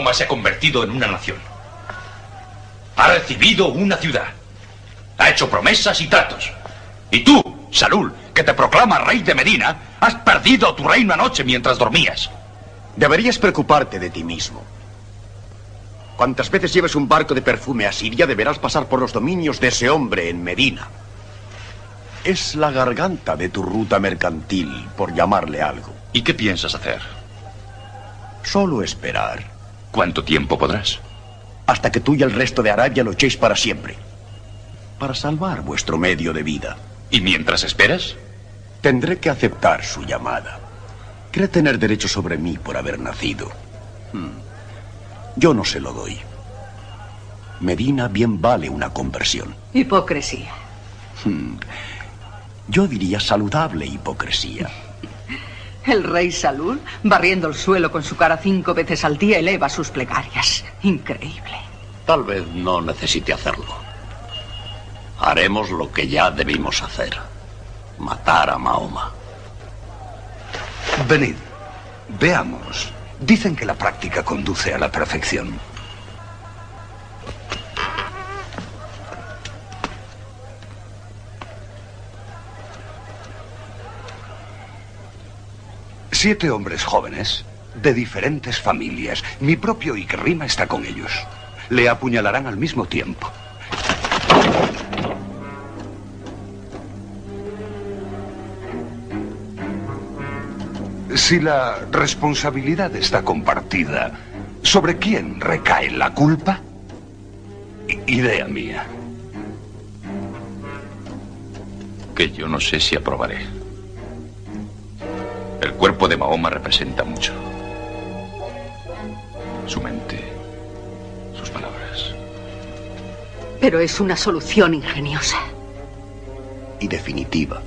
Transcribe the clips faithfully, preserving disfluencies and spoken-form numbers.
Mahoma se ha convertido en una nación. Ha recibido una ciudad. Ha hecho promesas y tratos. Y tú, Salul, que te proclama rey de Medina, has perdido tu reino anoche mientras dormías. Deberías preocuparte de ti mismo. Cuantas veces lleves un barco de perfume a Siria, deberás pasar por los dominios de ese hombre en Medina. Es la garganta de tu ruta mercantil, por llamarle algo. ¿Y qué piensas hacer? Solo esperar. ¿Cuánto tiempo podrás? Hasta que tú y el resto de Arabia lo echéis para siempre. Para salvar vuestro medio de vida. ¿Y mientras esperas? Tendré que aceptar su llamada. Cree tener derecho sobre mí por haber nacido. Hmm. Yo no se lo doy. Medina bien vale una conversión. Hipocresía. Hmm. Yo diría saludable hipocresía. El rey Salul, barriendo el suelo con su cara cinco veces al día, eleva sus plegarias. Increíble. Tal vez no necesite hacerlo. Haremos lo que ya debimos hacer. Matar a Mahoma. Venid, veamos. Dicen que la práctica conduce a la perfección. Siete hombres jóvenes, de diferentes familias. Mi propio Ikrima está con ellos. Le apuñalarán al mismo tiempo. Si la responsabilidad está compartida, ¿sobre quién recae la culpa? I- idea mía. Que yo no sé si aprobaré. El cuerpo de Mahoma representa mucho. Su mente, sus palabras. Pero es una solución ingeniosa. Y definitiva.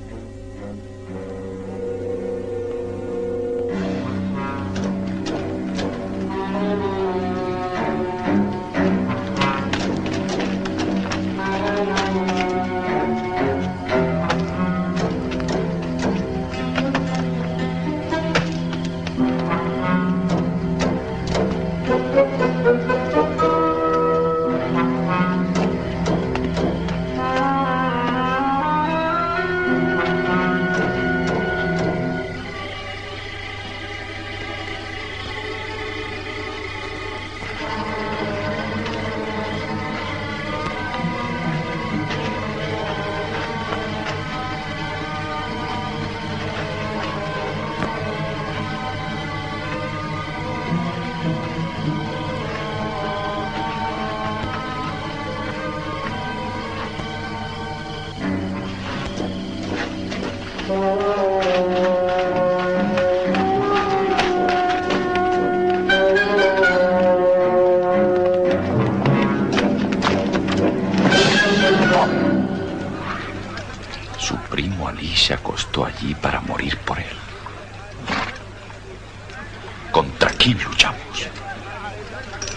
Su primo Ali se acostó allí para morir por él. ¿Contra quién luchamos?